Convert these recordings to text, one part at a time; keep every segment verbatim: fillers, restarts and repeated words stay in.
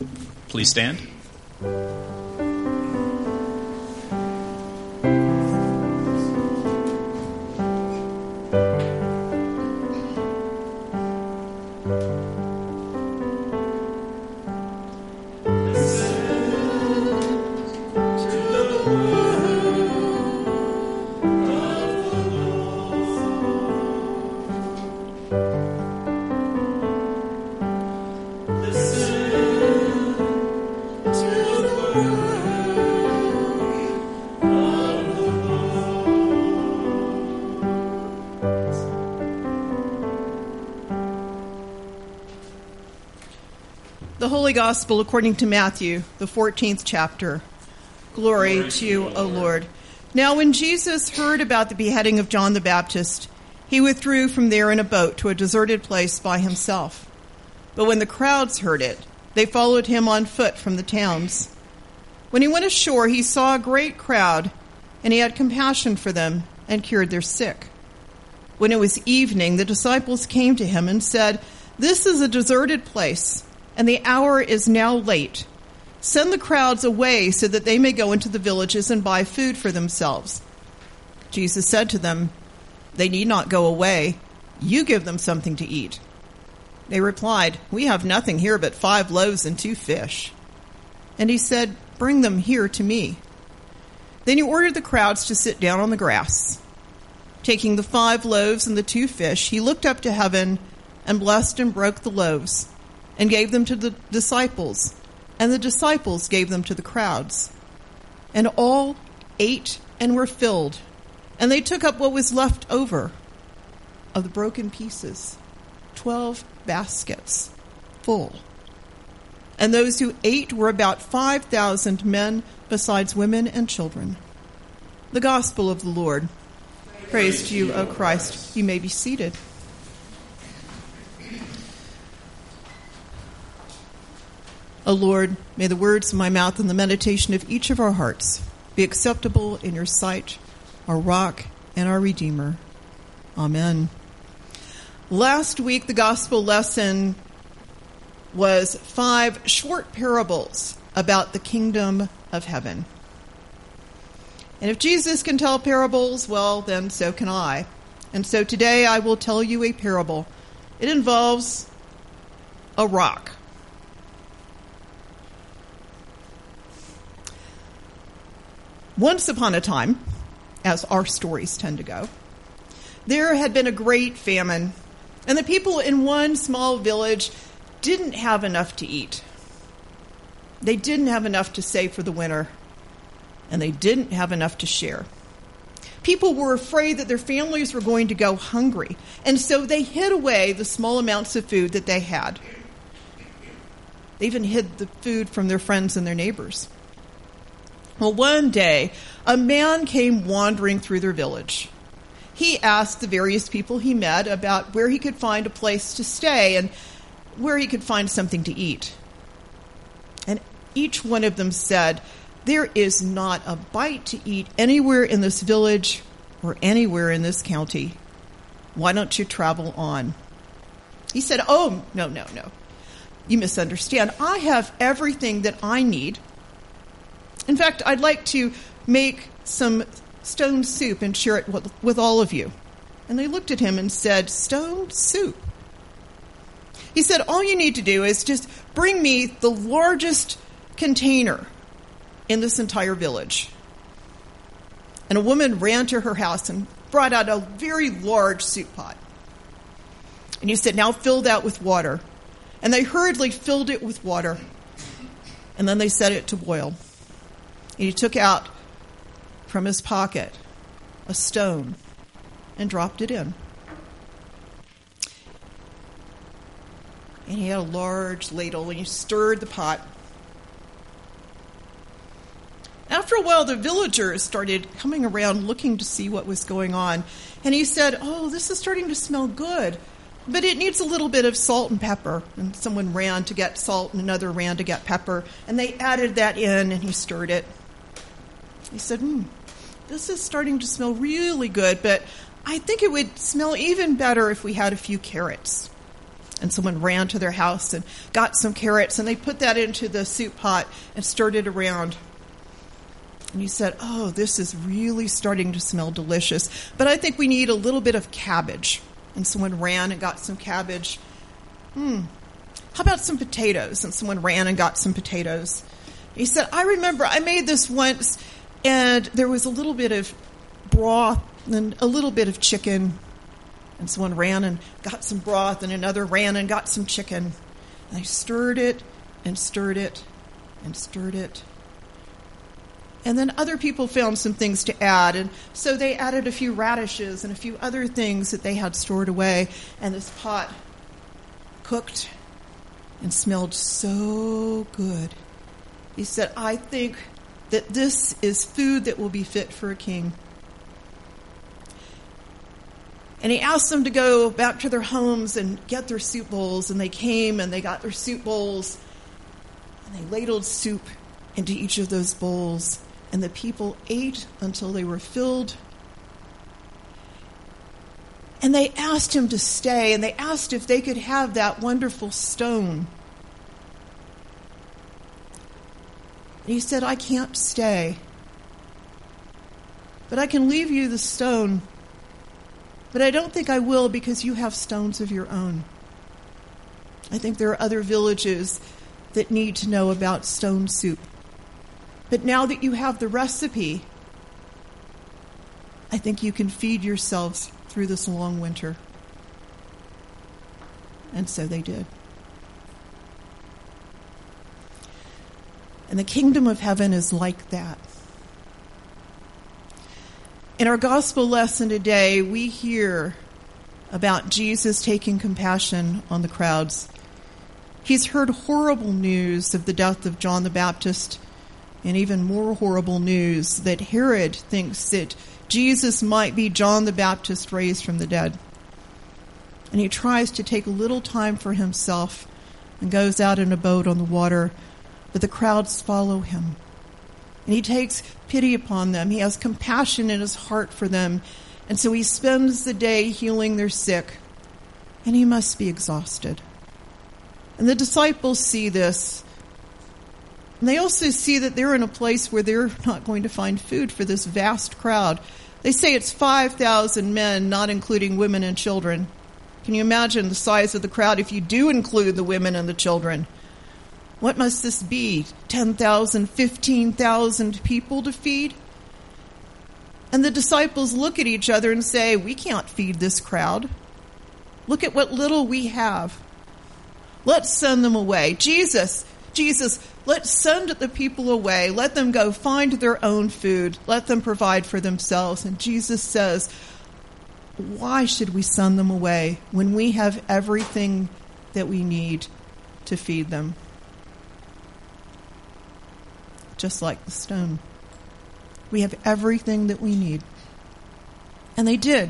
Please stand. The Holy Gospel according to Matthew, the fourteenth chapter. Glory, Glory to you, O Lord. Now when Jesus heard about the beheading of John the Baptist, he withdrew from there in a boat to a deserted place by himself. But when the crowds heard it, they followed him on foot from the towns. When he went ashore, he saw a great crowd, and he had compassion for them and cured their sick. When it was evening, the disciples came to him and said, "This is a deserted place, and the hour is now late. Send the crowds away so that they may go into the villages and buy food for themselves." Jesus said to them, "They need not go away. You give them something to eat." They replied, "We have nothing here but five loaves and two fish." And he said, "Bring them here to me." Then he ordered the crowds to sit down on the grass. Taking the five loaves and the two fish, he looked up to heaven and blessed and broke the loaves and gave them to the disciples, and the disciples gave them to the crowds. And all ate and were filled, and they took up what was left over of the broken pieces, twelve baskets full. And those who ate were about five thousand men, besides women and children. The Gospel of the Lord. Praise, Praise to you, O Christ. You may be seated. O Lord, may the words of my mouth and the meditation of each of our hearts be acceptable in your sight, our rock and our Redeemer. Amen. Last week, the gospel lesson was five short parables about the kingdom of heaven. And if Jesus can tell parables, well, then so can I. And so today I will tell you a parable. It involves a rock. Once upon a time, as our stories tend to go, there had been a great famine, and the people in one small village didn't have enough to eat. They didn't have enough to save for the winter, and they didn't have enough to share. People were afraid that their families were going to go hungry, and so they hid away the small amounts of food that they had. They even hid the food from their friends and their neighbors. Well, one day, a man came wandering through their village. He asked the various people he met about where he could find a place to stay and where he could find something to eat. And each one of them said, "There is not a bite to eat anywhere in this village or anywhere in this county. Why don't you travel on?" He said, "Oh, no, no, no. You misunderstand. I have everything that I need. In fact, I'd like to make some stone soup and share it with, with all of you." And they looked at him and said, "Stone soup?" He said, "All you need to do is just bring me the largest container in this entire village." And a woman ran to her house and brought out a very large soup pot. And he said, "Now fill that with water." And they hurriedly filled it with water. And then they set it to boil. And he took out from his pocket a stone and dropped it in. And he had a large ladle and he stirred the pot. After a while, the villagers started coming around looking to see what was going on. And he said, "Oh, this is starting to smell good, but it needs a little bit of salt and pepper." And someone ran to get salt and another ran to get pepper. And they added that in and he stirred it. He said, hmm, "This is starting to smell really good, but I think it would smell even better if we had a few carrots." And someone ran to their house and got some carrots, and they put that into the soup pot and stirred it around. And you said, oh, this is really starting to smell delicious, but I think we need a little bit of cabbage. And someone ran and got some cabbage. Hmm, how about some potatoes? And someone ran and got some potatoes. He said, I remember I made this once, and there was a little bit of broth and a little bit of chicken. And someone ran and got some broth, and another ran and got some chicken. And they stirred it and stirred it and stirred it. And then other people found some things to add, and so they added a few radishes and a few other things that they had stored away, and this pot cooked and smelled so good. He said, I think that this is food that will be fit for a king. And he asked them to go back to their homes and get their soup bowls, and they came and they got their soup bowls, and they ladled soup into each of those bowls. And the people ate until they were filled. And they asked him to stay, and they asked if they could have that wonderful stone. And he said, I can't stay, but I can leave you the stone, but I don't think I will, because you have stones of your own. I think there are other villages that need to know about stone soup. But now that you have the recipe, I think you can feed yourselves through this long winter. And so they did. And the kingdom of heaven is like that. In our gospel lesson today, we hear about Jesus taking compassion on the crowds. He's heard horrible news of the death of John the Baptist, and even more horrible news that Herod thinks that Jesus might be John the Baptist raised from the dead. And he tries to take a little time for himself and goes out in a boat on the water, but the crowds follow him. And he takes pity upon them. He has compassion in his heart for them. And so he spends the day healing their sick, and he must be exhausted. And the disciples see this. And they also see that they're in a place where they're not going to find food for this vast crowd. They say it's five thousand men, not including women and children. Can you imagine the size of the crowd if you do include the women and the children? What must this be? ten thousand, fifteen thousand people to feed? And the disciples look at each other and say, we can't feed this crowd. Look at what little we have. Let's send them away. Jesus, Jesus, let's send the people away. Let them go find their own food. Let them provide for themselves. And Jesus says, why should we send them away when we have everything that we need to feed them? Just like the stone. We have everything that we need. And they did.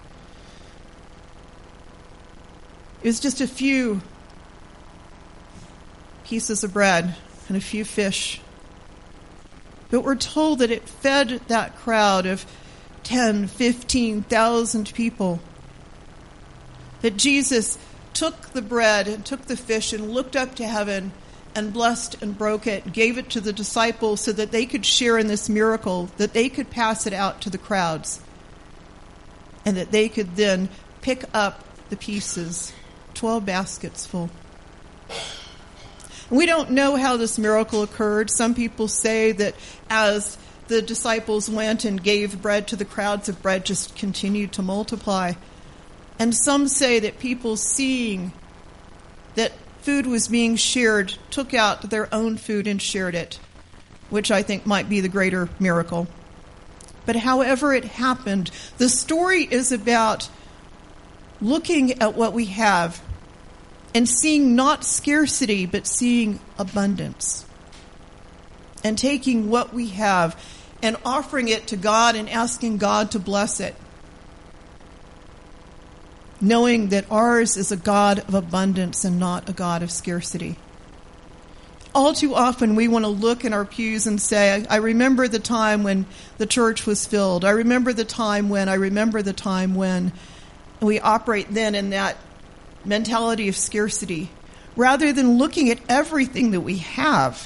It was just a few pieces of bread and a few fish. But we're told that it fed that crowd of ten, fifteen thousand people. That Jesus took the bread and took the fish and looked up to heaven and blessed and broke it, gave it to the disciples so that they could share in this miracle, that they could pass it out to the crowds, and that they could then pick up the pieces, twelve baskets full. We don't know how this miracle occurred. Some people say that as the disciples went and gave bread to the crowds, the bread just continued to multiply. And some say that people seeing that food was being shared took out their own food and shared it, which I think might be the greater miracle. But however it happened, the story is about looking at what we have and seeing not scarcity, but seeing abundance. And taking what we have and offering it to God and asking God to bless it. Knowing that ours is a God of abundance and not a God of scarcity. All too often we want to look in our pews and say, I remember the time when the church was filled. I remember the time when, I remember the time when. And we operate then in that mentality of scarcity, rather than looking at everything that we have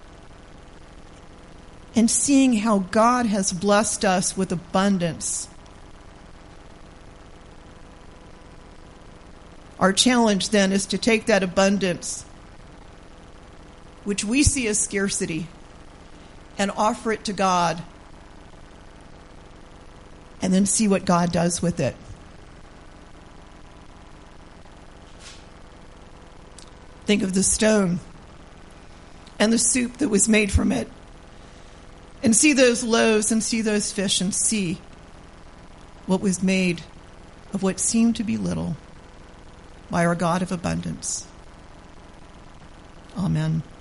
and seeing how God has blessed us with abundance. Our challenge then is to take that abundance, which we see as scarcity, and offer it to God, and then see what God does with it. Think of the stone and the soup that was made from it, and see those loaves and see those fish and see what was made of what seemed to be little by our God of abundance. Amen.